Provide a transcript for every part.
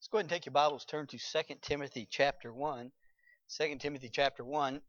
Let's go ahead and take your Bibles, turn to Second Timothy chapter 1. 2 Timothy chapter 1.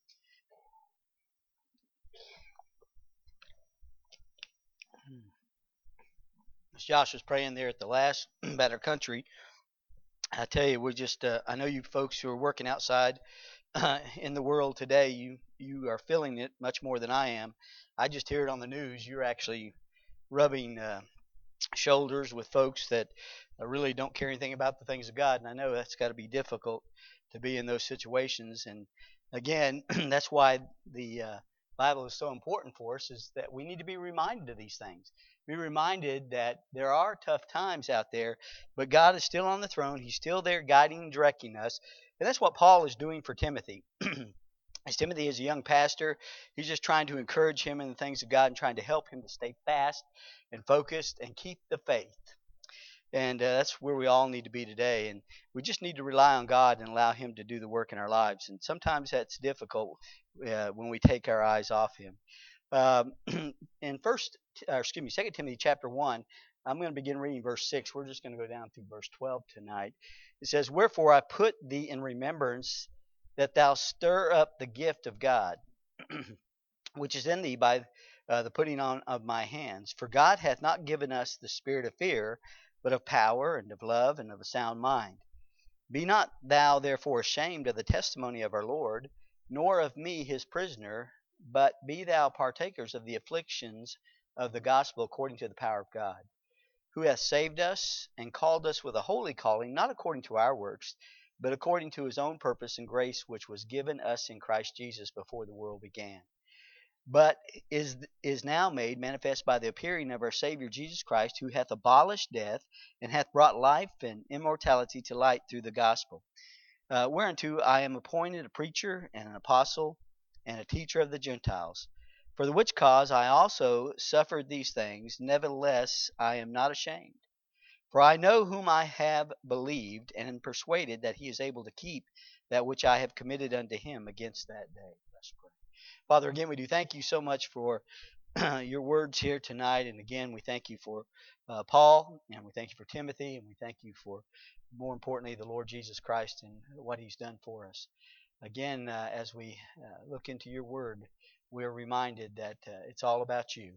As Josh was praying there at the last about our country, I tell you, we're just, I know you folks who are working outside in the world today, you are feeling it much more than I am. I just hear it on the news. You're actually rubbing shoulders with folks that really don't care anything about the things of God, and I know that's got to be difficult to be in those situations. And again, that's why the Bible is so important for us, is that we need to be reminded of these things. Be reminded that there are tough times out there, but God is still on the throne. He's still there guiding and directing us. And that's what Paul is doing for Timothy. As Timothy is a young pastor, he's just trying to encourage him in the things of God and trying to help him to stay fast and focused and keep the faith. And that's where we all need to be today. And we just need to rely on God and allow Him to do the work in our lives. And sometimes that's difficult when we take our eyes off Him. In 2 Timothy chapter 1, I'm going to begin reading verse 6. We're just going to go down through verse 12 tonight. It says, "Wherefore I put thee in remembrance that thou stir up the gift of God, which is in thee by the putting on of my hands. For God hath not given us the spirit of fear, but of power and of love and of a sound mind. Be not thou therefore ashamed of the testimony of our Lord, nor of me his prisoner, but be thou partakers of the afflictions of the gospel according to the power of God, who hath saved us and called us with a holy calling, not according to our works, but according to his own purpose and grace, which was given us in Christ Jesus before the world began, but is now made manifest by the appearing of our Savior Jesus Christ, who hath abolished death, and hath brought life and immortality to light through the gospel, whereunto I am appointed a preacher and an apostle and a teacher of the Gentiles. For the which cause I also suffered these things, nevertheless I am not ashamed. For I know whom I have believed, and am persuaded that he is able to keep that which I have committed unto him against that day." Let's pray. Father, again, we do thank you so much for your words here tonight. And again, we thank you for Paul, and we thank you for Timothy, and we thank you for, more importantly, the Lord Jesus Christ and what he's done for us. Again, as we look into your word, we're reminded that it's all about you.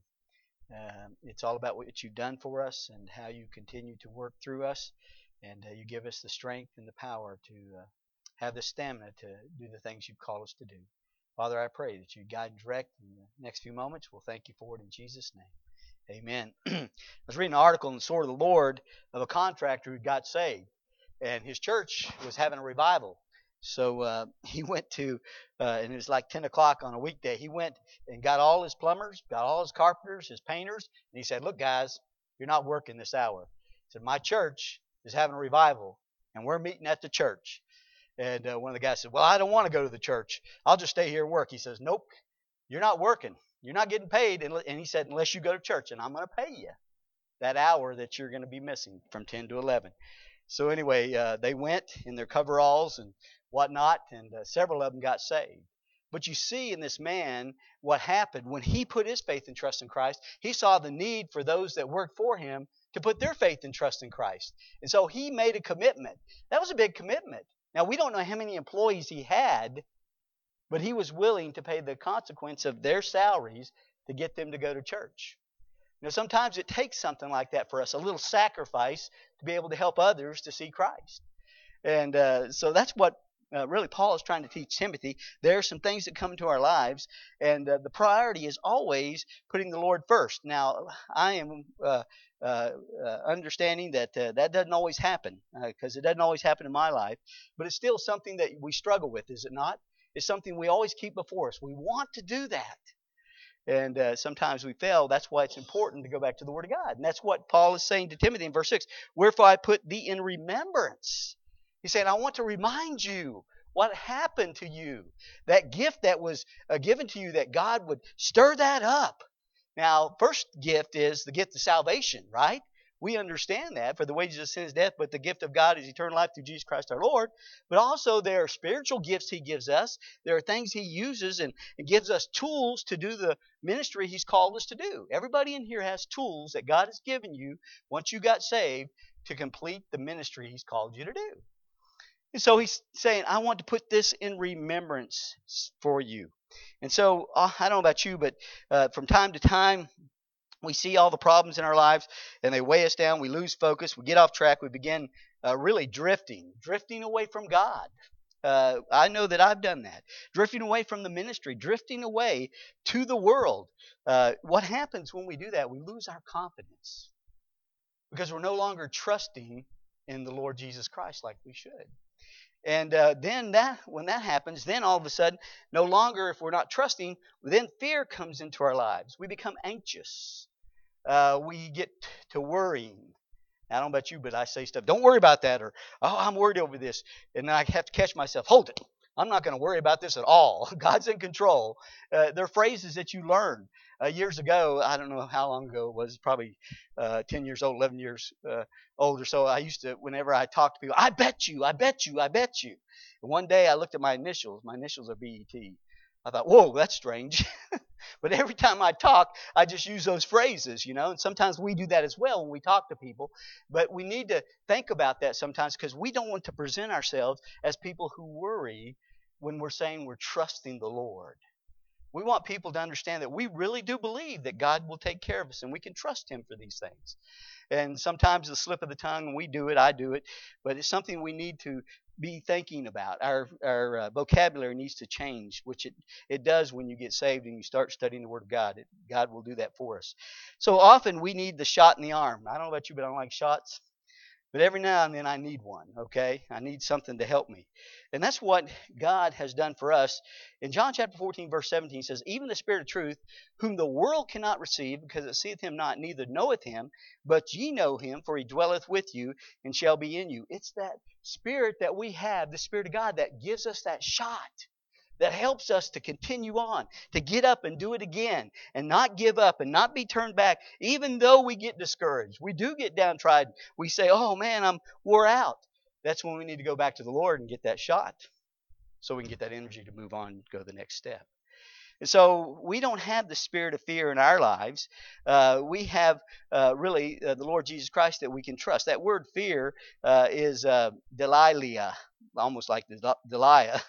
It's all about what you've done for us and how you continue to work through us. And you give us the strength and the power to have the stamina to do the things you've called us to do. Father, I pray that you guide and direct in the next few moments. We'll thank you for it in Jesus' name. Amen. I was reading an article in the Sword of the Lord of a contractor who got saved, and his church was having a revival. So he went to, and it was like 10 o'clock on a weekday, he went and got all his plumbers, got all his carpenters, his painters, and he said, "Look, guys, you're not working this hour." He said, "My church is having a revival, and we're meeting at the church." And one of the guys said, "Well, I don't want to go to the church. I'll just stay here and work." He says, "Nope, you're not working. You're not getting paid." And he said, "Unless you go to church, and I'm going to pay you that hour that you're going to be missing from 10 to 11. So anyway, they went in their coveralls and whatnot, and several of them got saved. But you see in this man what happened when he put his faith and trust in Christ. He saw the need for those that worked for him to put their faith and trust in Christ. And so he made a commitment. That was a big commitment. Now, we don't know how many employees he had, but he was willing to pay the consequence of their salaries to get them to go to church. You know, sometimes it takes something like that for us, a little sacrifice to be able to help others to see Christ. And so that's what really Paul is trying to teach Timothy. There are some things that come into our lives, and the priority is always putting the Lord first. Now, I am understanding that that doesn't always happen, because it doesn't always happen in my life, but it's still something that we struggle with, is it not? It's something we always keep before us. We want to do that. And sometimes we fail. That's why it's important to go back to the Word of God. And that's what Paul is saying to Timothy in verse 6. "Wherefore I put thee in remembrance." He's saying, I want to remind you what happened to you. That gift that was given to you, that God would stir that up. Now, first gift is the gift of salvation, right? We understand that. For the wages of sin is death, but the gift of God is eternal life through Jesus Christ our Lord. But also there are spiritual gifts He gives us. There are things He uses and gives us tools to do the ministry He's called us to do. Everybody in here has tools that God has given you once you got saved to complete the ministry He's called you to do. And so He's saying, I want to put this in remembrance for you. And so, I don't know about you, but from time to time, we see all the problems in our lives and they weigh us down. We lose focus. We get off track. We begin really drifting away from God. I know that I've done that. Drifting away from the ministry, drifting away to the world. What happens when we do that? We lose our confidence because we're no longer trusting in the Lord Jesus Christ like we should. And then when that happens, then all of a sudden, no longer if we're not trusting, then fear comes into our lives. We become anxious. We get to worrying. I don't know about you, but I say stuff, don't worry about that, or, oh, I'm worried over this. And then I have to catch myself, hold it. I'm not going to worry about this at all. God's in control. They're phrases that you learn. Years ago, I don't know how long ago it was, probably 10 years old, 11 years old or so, I used to, whenever I talk to people, I bet you. And one day I looked at my initials. My initials are BET. I thought, whoa, that's strange. But every time I talk, I just use those phrases, and sometimes we do that as well when we talk to people. But we need to think about that sometimes because we don't want to present ourselves as people who worry when we're saying we're trusting the Lord. We want people to understand that we really do believe that God will take care of us and we can trust Him for these things. And sometimes the slip of the tongue, and we do it, I do it, but it's something we need to be thinking about. Our vocabulary needs to change, which it does when you get saved and you start studying the Word of God. God will do that for us. So often we need the shot in the arm. I don't know about you, but I don't like shots. But every now and then I need one, okay? I need something to help me. And that's what God has done for us. In John chapter 14, verse 17, it says, even the Spirit of truth, whom the world cannot receive, because it seeth Him not, neither knoweth Him, but ye know Him, for He dwelleth with you, and shall be in you. It's that Spirit that we have, the Spirit of God, that gives us that shot, that helps us to continue on, to get up and do it again, and not give up, and not be turned back, even though we get discouraged. We do get downtrodden. We say, oh man, I'm wore out. That's when we need to go back to the Lord and get that shot so we can get that energy to move on and go to the next step. And so we don't have the spirit of fear in our lives. We have really the Lord Jesus Christ that we can trust. That word fear is Delilah, almost like Delilah.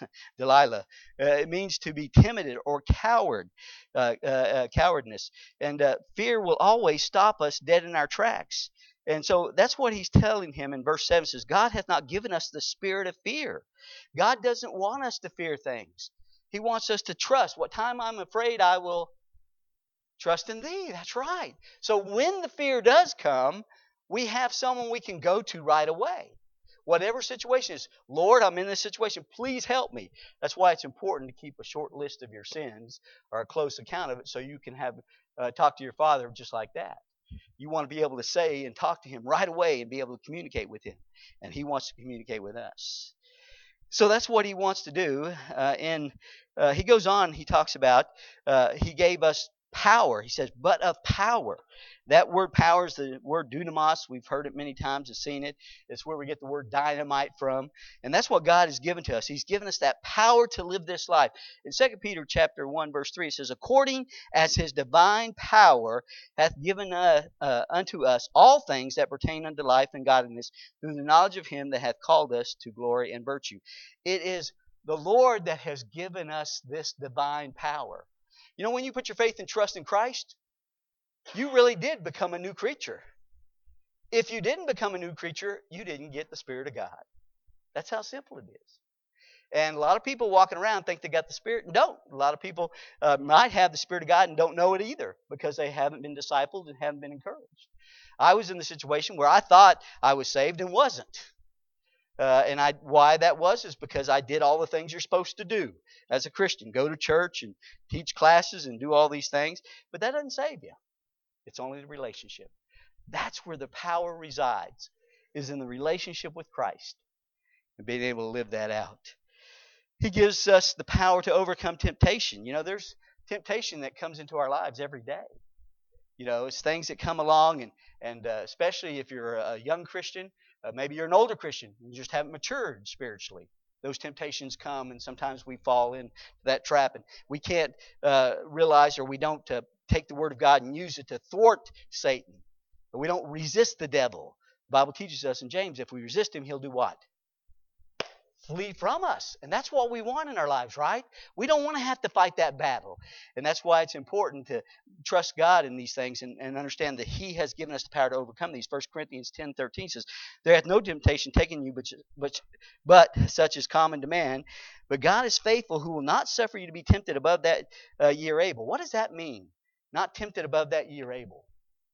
It means to be timid or coward, cowardness. And fear will always stop us dead in our tracks. And so that's what he's telling him in verse 7. It says, God hath not given us the spirit of fear. God doesn't want us to fear things. He wants us to trust. What time I'm afraid, I will trust in thee. That's right. So when the fear does come, we have someone we can go to right away. Whatever situation is, Lord, I'm in this situation. Please help me. That's why it's important to keep a short list of your sins or a close account of it so you can have talk to your Father just like that. You want to be able to say and talk to Him right away and be able to communicate with Him. And He wants to communicate with us. So that's what He wants to do. And he goes on, he talks about, He gave us power. He says, but of power. That word power is the word dunamis. We've heard it many times and seen it. It's where we get the word dynamite from. And that's what God has given to us. He's given us that power to live this life. In 2 Peter chapter 1, verse 3, it says, according as His divine power hath given unto us all things that pertain unto life and godliness, through the knowledge of Him that hath called us to glory and virtue. It is the Lord that has given us this divine power. You know, when you put your faith and trust in Christ, you really did become a new creature. If you didn't become a new creature, you didn't get the Spirit of God. That's how simple it is. And a lot of people walking around think they got the Spirit and don't. A lot of people might have the Spirit of God and don't know it either because they haven't been discipled and haven't been encouraged. I was in the situation where I thought I was saved and wasn't. Why that was is because I did all the things you're supposed to do as a Christian. Go to church and teach classes and do all these things. But that doesn't save you. It's only the relationship. That's where the power resides, is in the relationship with Christ and being able to live that out. He gives us the power to overcome temptation. You know, there's temptation that comes into our lives every day. You know, it's things that come along, and especially if you're a young Christian, maybe you're an older Christian, and you just haven't matured spiritually. Those temptations come, and sometimes we fall into that trap, and we can't realize, or we don't take the Word of God and use it to thwart Satan. We don't resist the devil, Bible teaches us in James, if we resist him, he'll do what? Flee from us. And that's what we want in our lives, right? We don't want to have to fight that battle. And that's why it's important to trust God in these things and understand that he has given us the power to overcome these. 1 Corinthians 10:13 says, there hath no temptation taken you but such is common to man. But God is faithful, who will not suffer you to be tempted above that ye are able. What does that mean? Not tempted above that ye are able.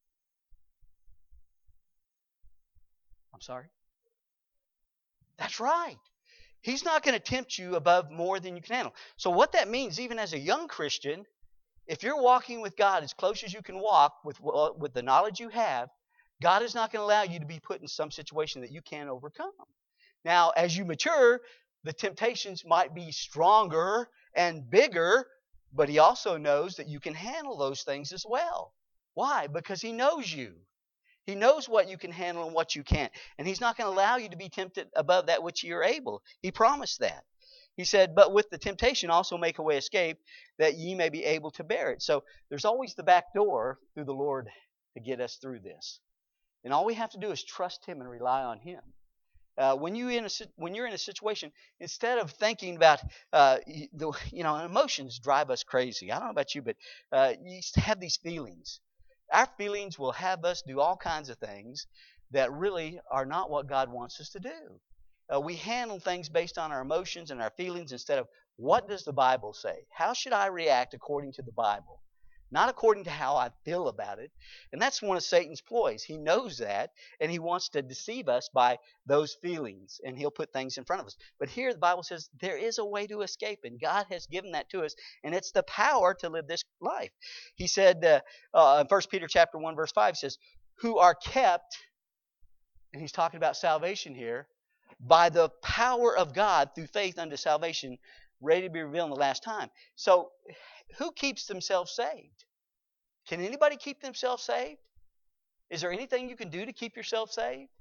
I'm sorry? That's right. He's not going to tempt you above more than you can handle. So what that means, even as a young Christian, if you're walking with God as close as you can walk with the knowledge you have, God is not going to allow you to be put in some situation that you can't overcome. Now, as you mature, the temptations might be stronger and bigger, but he also knows that you can handle those things as well. Why? Because he knows you. He knows what you can handle and what you can't. And he's not going to allow you to be tempted above that which you're able. He promised that. He said, but with the temptation also make a way escape, that ye may be able to bear it. So there's always the back door through the Lord to get us through this. And all we have to do is trust him and rely on him. When you're in a situation, instead of thinking about, emotions drive us crazy. I don't know about you, but you have these feelings. Our feelings will have us do all kinds of things that really are not what God wants us to do. We handle things based on our emotions and our feelings instead of what does the Bible say? How should I react according to the Bible? Not according to how I feel about it. And that's one of Satan's ploys. He knows that, and he wants to deceive us by those feelings, and he'll put things in front of us. But here the Bible says there is a way to escape, and God has given that to us, and it's the power to live this life. He said in 1 Peter chapter 1, verse 5, says, who are kept, and he's talking about salvation here, by the power of God through faith unto salvation, ready to be revealed in the last time. So, who keeps themselves saved? Can anybody keep themselves saved? Is there anything you can do to keep yourself saved?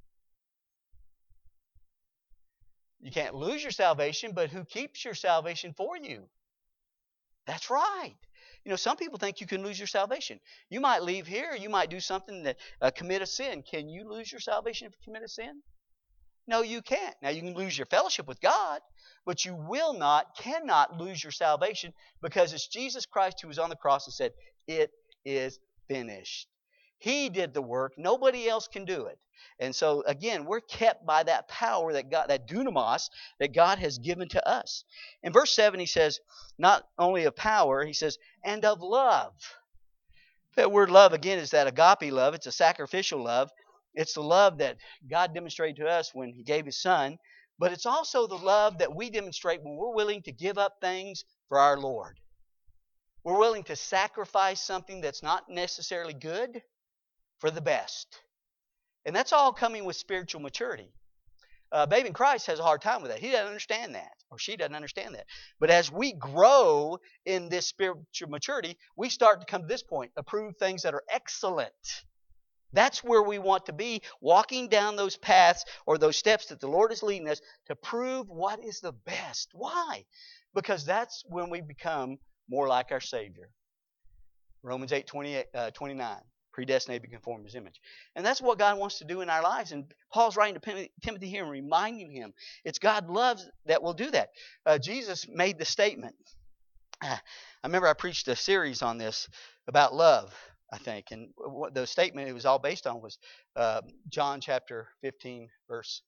You can't lose your salvation, but who keeps your salvation for you? That's right. Some people think you can lose your salvation. You might leave here, you might do something that commit a sin. Can you lose your salvation if you commit a sin? No, you can't. Now, you can lose your fellowship with God, but you cannot lose your salvation, because it's Jesus Christ who was on the cross and said, it is finished. He did the work. Nobody else can do it. And so, again, we're kept by that power that God, that dunamis, that God has given to us. In verse 7, he says, not only of power, he says, and of love. That word love, again, is that agape love. It's a sacrificial love. It's the love that God demonstrated to us when he gave his son. But it's also the love that we demonstrate when we're willing to give up things for our Lord. We're willing to sacrifice something that's not necessarily good for the best. And that's all coming with spiritual maturity. Babe in Christ has a hard time with that. He doesn't understand that, or she doesn't understand that. But as we grow in this spiritual maturity, we start to come to this point, approve things that are excellent. That's where we want to be, walking down those paths or those steps that the Lord is leading us to prove what is the best. Why? Because that's when we become more like our Savior. Romans 8:29, predestinated to be conformed to his image. And that's what God wants to do in our lives. And Paul's writing to Timothy here and reminding him it's God loves that will do that. Jesus made the statement. I remember I preached a series on this about love, I think. And what the statement it was all based on was John chapter 14, verse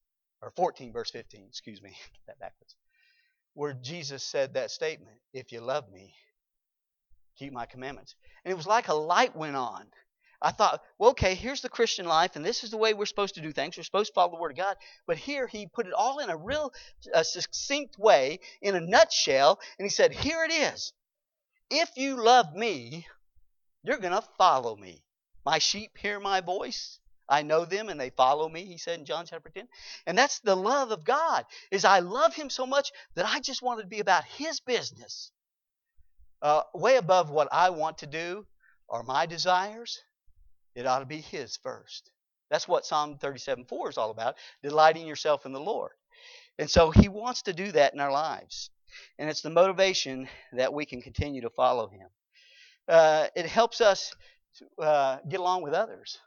15, excuse me, get that backwards. Where Jesus said that statement, if you love me, keep my commandments. And it was like a light went on. I thought, well, okay, here's the Christian life, and this is the way we're supposed to do things. We're supposed to follow the Word of God. But here he put it all in a real succinct way, in a nutshell, and he said, here it is. If you love me, you're going to follow me. My sheep hear my voice. I know them and they follow me, he said in John chapter 10. And that's the love of God, is I love him so much that I just want it to be about his business. Way above what I want to do or my desires, it ought to be his first. That's what Psalm 37:4 is all about, delighting yourself in the Lord. And so he wants to do that in our lives. And it's the motivation that we can continue to follow him. It helps us to get along with others.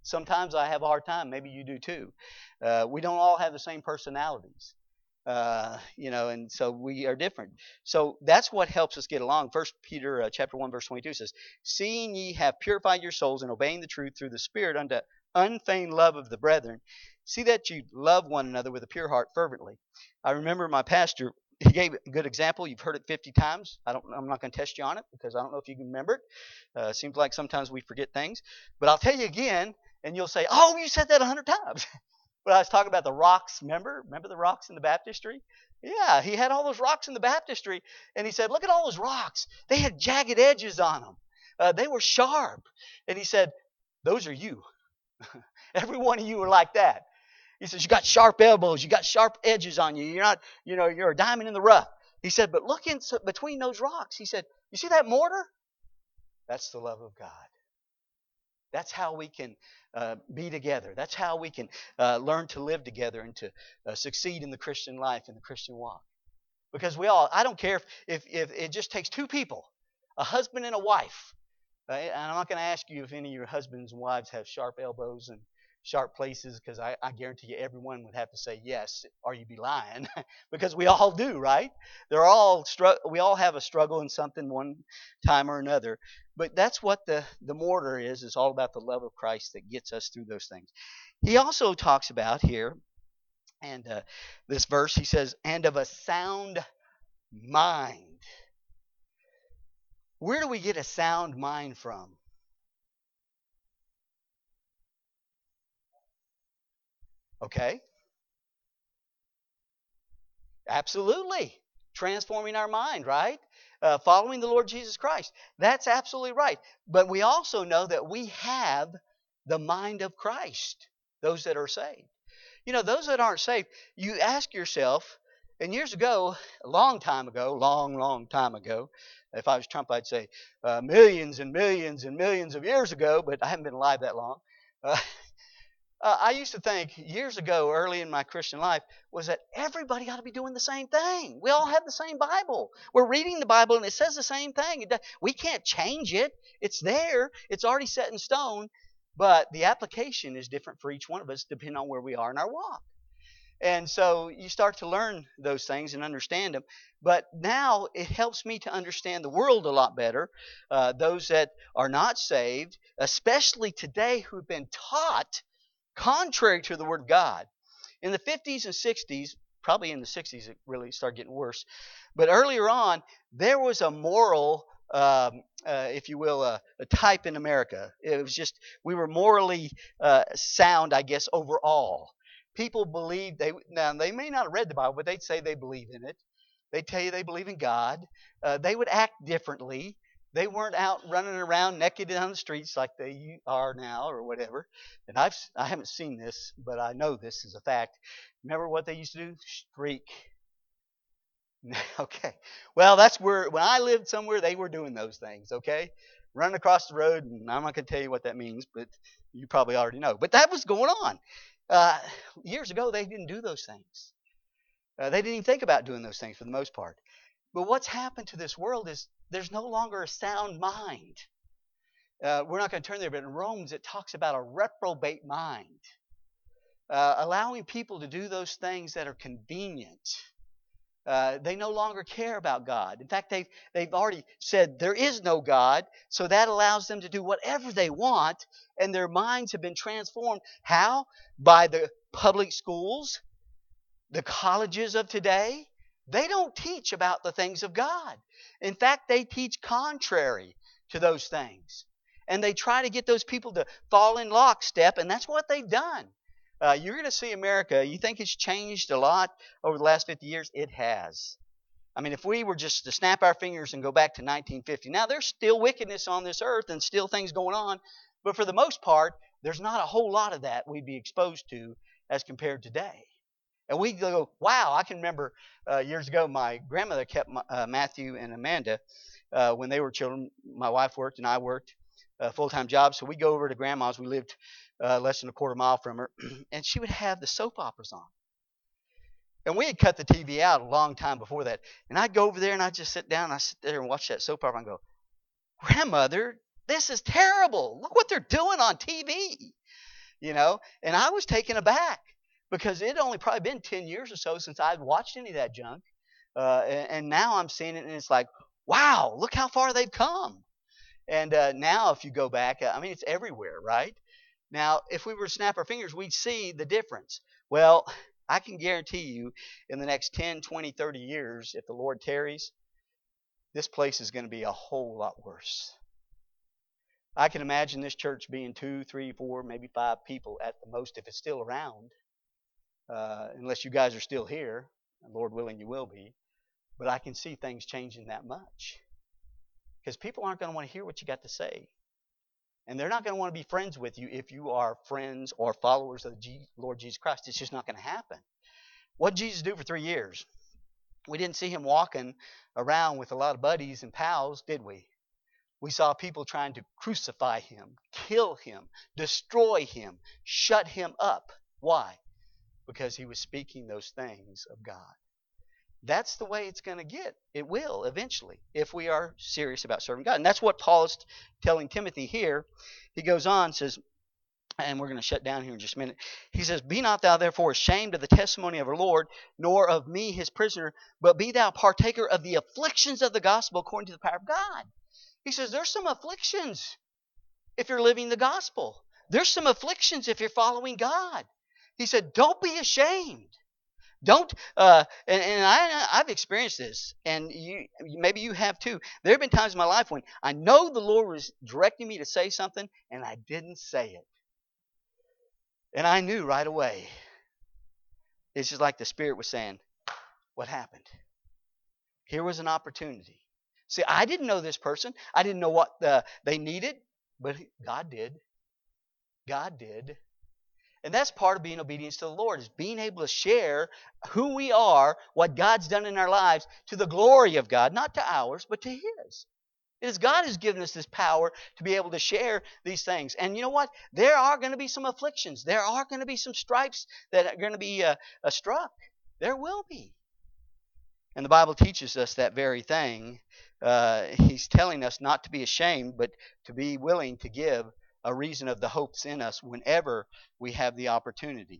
Sometimes I have a hard time. Maybe you do too. We don't all have the same personalities. And so we are different. So that's what helps us get along. First Peter chapter 1 verse 22 says, "Seeing ye have purified your souls in obeying the truth through the Spirit unto unfeigned love of the brethren, see that you love one another with a pure heart fervently." I remember my pastor, he gave a good example. You've heard it 50 times. I'm not going to test you on it because I don't know if you can remember it. Seems like sometimes we forget things. But I'll tell you again, and you'll say, "Oh, you said that 100 times." But I was talking about the rocks, remember the rocks in the baptistry? Yeah, he had all those rocks in the baptistry, and he said, "Look at all those rocks. They had jagged edges on them. They were sharp." And he said, "Those are you. Every one of you are like that." He says, "You got sharp elbows. You got sharp edges on you. You're not, you're a diamond in the rough." He said, "But look in between those rocks." He said, "You see that mortar? That's the love of God. That's how we can be together. That's how we can learn to live together and to succeed in the Christian life and the Christian walk. Because I don't care if it just takes two people, a husband and a wife. And I'm not going to ask you if any of your husbands and wives have sharp elbows and sharp places, because I guarantee you everyone would have to say yes, or you'd be lying. Because we all do, right? We all have a struggle in something one time or another. But that's what the mortar is. It's all about the love of Christ that gets us through those things. He also talks about here, and this verse, he says, "and of a sound mind." Where do we get a sound mind from? Okay. Absolutely. Transforming our mind, right? Following the Lord Jesus Christ. That's absolutely right. But we also know that we have the mind of Christ, those that are saved. Those that aren't saved, you ask yourself, and years ago, a long time ago, long time ago, if I was Trump, I'd say millions and millions and millions of years ago, but I haven't been alive that long. I used to think years ago, early in my Christian life, was that everybody ought to be doing the same thing. We all have the same Bible. We're reading the Bible and it says the same thing. We can't change it. It's there. It's already set in stone. But the application is different for each one of us depending on where we are in our walk. And so you start to learn those things and understand them. But now it helps me to understand the world a lot better. Those that are not saved, especially today, who've been taught contrary to the Word of God. In the 50s and 60s, probably in the 60s it really started getting worse, but earlier on, there was a moral, if you will, a type in America. It was just, we were morally sound, I guess, overall. People believed, now they may not have read the Bible, but they'd say they believe in it. They'd tell you they believe in God. They would act differently. They weren't out running around naked on the streets like they are now or whatever. And I haven't seen this, but I know this is a fact. Remember what they used to do? Streak. Okay. Well, that's where, when I lived somewhere, they were doing those things, okay? Running across the road, and I'm not going to tell you what that means, but you probably already know. But that was going on. Years ago, they didn't do those things. They didn't even think about doing those things for the most part. But what's happened to this world is there's no longer a sound mind. We're not going to turn there, but in Romans it talks about a reprobate mind. Allowing people to do those things that are convenient. They no longer care about God. In fact, they've already said there is no God, so that allows them to do whatever they want, and their minds have been transformed. How? By the public schools, the colleges of today. They don't teach about the things of God. In fact, they teach contrary to those things. And they try to get those people to fall in lockstep, and that's what they've done. You're going to see America. You think it's changed a lot over the last 50 years? It has. I mean, if we were just to snap our fingers and go back to 1950, now there's still wickedness on this earth and still things going on, but for the most part, there's not a whole lot of that we'd be exposed to as compared to today. And we go, wow, I can remember years ago my grandmother kept Matthew and Amanda when they were children. My wife worked and I worked full-time jobs. So we go over to Grandma's. We lived less than a quarter mile from her. And she would have the soap operas on. And we had cut the TV out a long time before that. And I'd go over there and I'd just sit down and I'd sit there and watch that soap opera and go, Grandmother, this is terrible. Look what they're doing on TV. And I was taken aback because it had only probably been 10 years or so since I'd watched any of that junk. And now I'm seeing it, and it's like, wow, look how far they've come. And now if you go back, it's everywhere, right? Now, if we were to snap our fingers, we'd see the difference. Well, I can guarantee you in the next 10, 20, 30 years, if the Lord tarries, this place is going to be a whole lot worse. I can imagine this church being 2, 3, 4, maybe 5 people at the most if it's still around, unless you guys are still here. Lord willing, you will be. But I can see things changing that much because people aren't going to want to hear what you got to say. And they're not going to want to be friends with you if you are friends or followers of the Lord Jesus Christ. It's just not going to happen. What did Jesus do for 3 years? We didn't see him walking around with a lot of buddies and pals, did we? We saw people trying to crucify him, kill him, destroy him, shut him up. Why? Because he was speaking those things of God. That's the way it's going to get. It will eventually if we are serious about serving God. And that's what Paul is telling Timothy here. He goes on, says, and we're going to shut down here in just a minute. He says, be not thou therefore ashamed of the testimony of our Lord, nor of me his prisoner, but be thou partaker of the afflictions of the gospel according to the power of God. He says there's some afflictions if you're living the gospel. There's some afflictions if you're following God. He said, don't be ashamed. Don't, I've experienced this, and maybe you have too. There have been times in my life when I know the Lord was directing me to say something, and I didn't say it. And I knew right away. It's just like the Spirit was saying, what happened? Here was an opportunity. See, I didn't know this person. I didn't know what they needed, but God did. God did. And that's part of being obedience to the Lord, is being able to share who we are, what God's done in our lives, to the glory of God, not to ours, but to His. It is God who's given us this power to be able to share these things. And you know what? There are going to be some afflictions. There are going to be some stripes that are going to be struck. There will be. And the Bible teaches us that very thing. He's telling us not to be ashamed, but to be willing to give a reason of the hopes in us whenever we have the opportunity.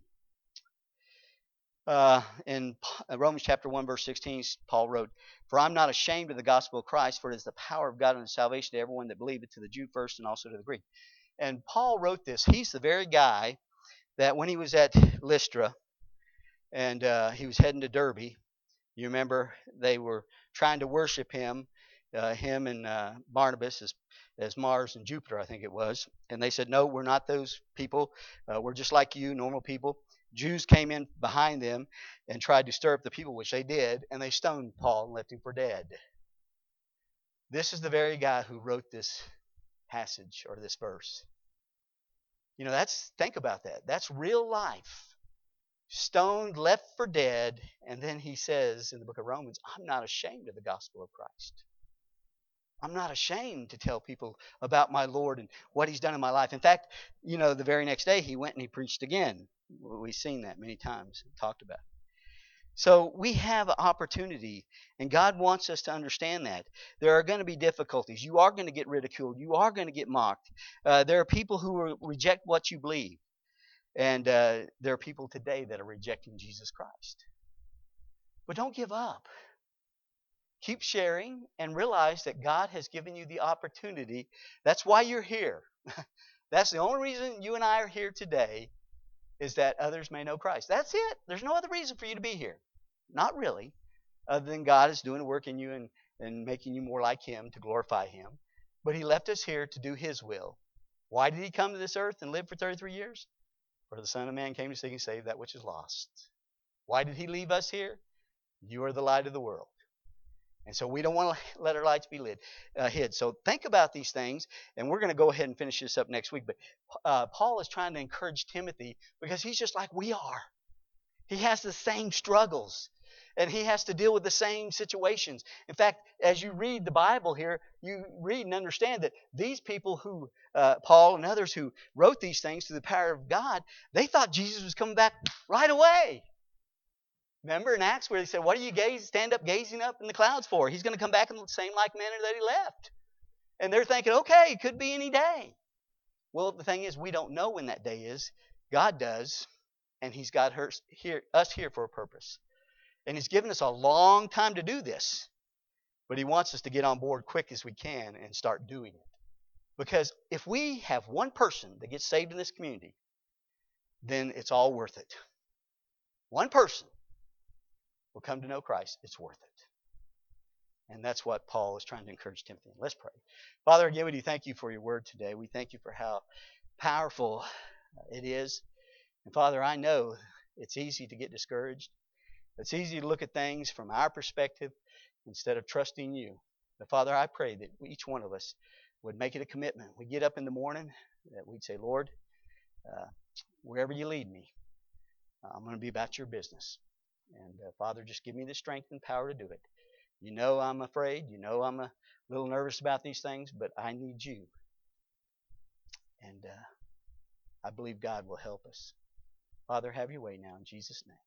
In Romans chapter 1, verse 16, Paul wrote, for I'm not ashamed of the gospel of Christ, for it is the power of God unto salvation to everyone that believeth, to the Jew first and also to the Greek. And Paul wrote this. He's the very guy that when he was at Lystra and he was heading to Derbe, you remember they were trying to worship him and Barnabas as Mars and Jupiter, I think it was. And they said, no, we're not those people. We're just like you, normal people. Jews came in behind them and tried to stir up the people, which they did, and they stoned Paul and left him for dead. This is the very guy who wrote this passage or this verse. Think about that. That's real life. Stoned, left for dead, and then he says in the book of Romans, I'm not ashamed of the gospel of Christ. I'm not ashamed to tell people about my Lord and what He's done in my life. In fact, the very next day he went and he preached again. We've seen that many times and talked about it. So we have an opportunity, and God wants us to understand that. There are going to be difficulties. You are going to get ridiculed. You are going to get mocked. There are people who will reject what you believe. And there are people today that are rejecting Jesus Christ. But don't give up. Keep sharing and realize that God has given you the opportunity. That's why you're here. That's the only reason you and I are here today, is that others may know Christ. That's it. There's no other reason for you to be here. Not really. Other than God is doing a work in you and making you more like Him to glorify Him. But He left us here to do His will. Why did He come to this earth and live for 33 years? For the Son of Man came to seek and save that which is lost. Why did He leave us here? You are the light of the world. And so we don't want to let our lights be hid. So think about these things, and we're going to go ahead and finish this up next week. But Paul is trying to encourage Timothy because he's just like we are. He has the same struggles, and he has to deal with the same situations. In fact, as you read the Bible here, you read and understand that these people who, Paul and others who wrote these things through the power of God, they thought Jesus was coming back right away. Remember in Acts where he said, what do you stand up gazing up in the clouds for? He's going to come back in the same like manner that He left. And they're thinking, okay, it could be any day. Well, the thing is, we don't know when that day is. God does, and He's got us here for a purpose. And He's given us a long time to do this. But He wants us to get on board quick as we can and start doing it. Because if we have one person that gets saved in this community, then it's all worth it. One person will come to know Christ. It's worth it. And that's what Paul is trying to encourage Timothy. Let's pray. Father, again, we do thank you for your word today. We thank you for how powerful it is. And Father, I know it's easy to get discouraged. It's easy to look at things from our perspective instead of trusting you. But Father, I pray that each one of us would make it a commitment. We get up in the morning, that we'd say, Lord, wherever you lead me, I'm going to be about your business. And Father, just give me the strength and power to do it. You know I'm afraid. You know I'm a little nervous about these things, but I need you. And I believe God will help us. Father, have your way now in Jesus' name.